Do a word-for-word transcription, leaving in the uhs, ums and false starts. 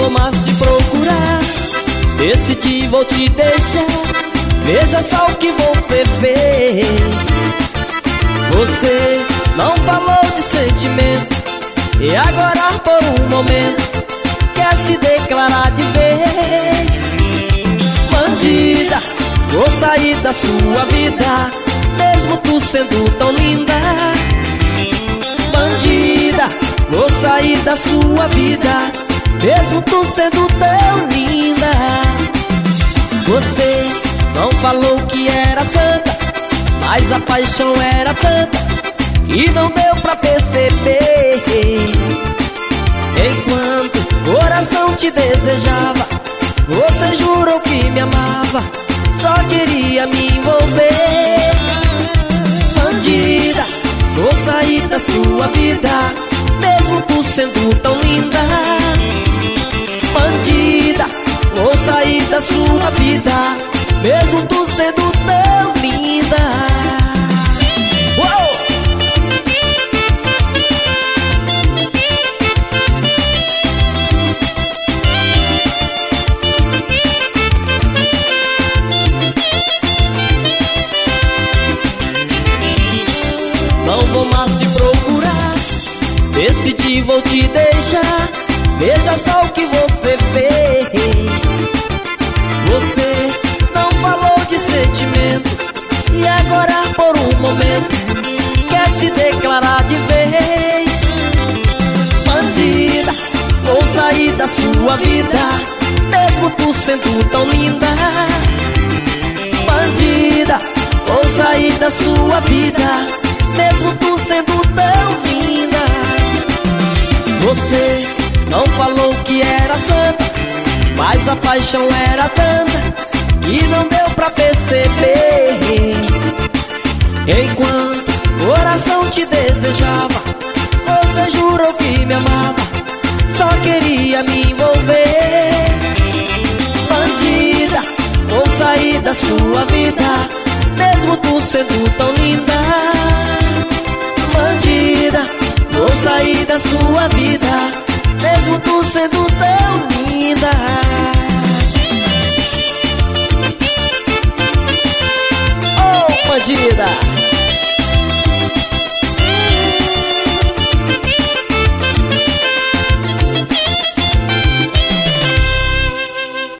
vou mais te procurar. Decidi, vou te deixar. Veja só o que você fez. Você não falou de sentimento e agora por um momento quer se declarar de vez. Bandida, vou sair da sua vida, mesmo tu sendo tão linda. Bandida, vou sair da sua vida, mesmo tu sendo tão linda. Você não falou que era santa, mas a paixão era tanta que não deu pra perceber. Enquanto o coração te desejava, você jurou que me amava, só queria me envolver. Bandida, vou sair da sua vida, mesmo tu sendo tão linda. Bandida, vou sair da sua vida, mesmo tu sendo tão linda. Uou! Não vou mais te procurar, decidi, vou te deixar. Veja só o que você fez. Você não falou de sentimento e agora por um momento quer se declarar de vez. Bandida, vou sair da sua vida, mesmo tu sendo tão linda. Bandida, vou sair da sua vida, mesmo tu sendo tão linda. Você não falou que era santa, mas a paixão era tanta que não deu pra perceber. Enquanto o coração te desejava, você jurou que me amava, só queria me envolver. Bandida, vou sair da sua vida, mesmo tu sendo tão linda. Bandida, vou sair da sua vida, mesmo tu sendo tão linda. Oh, bandida!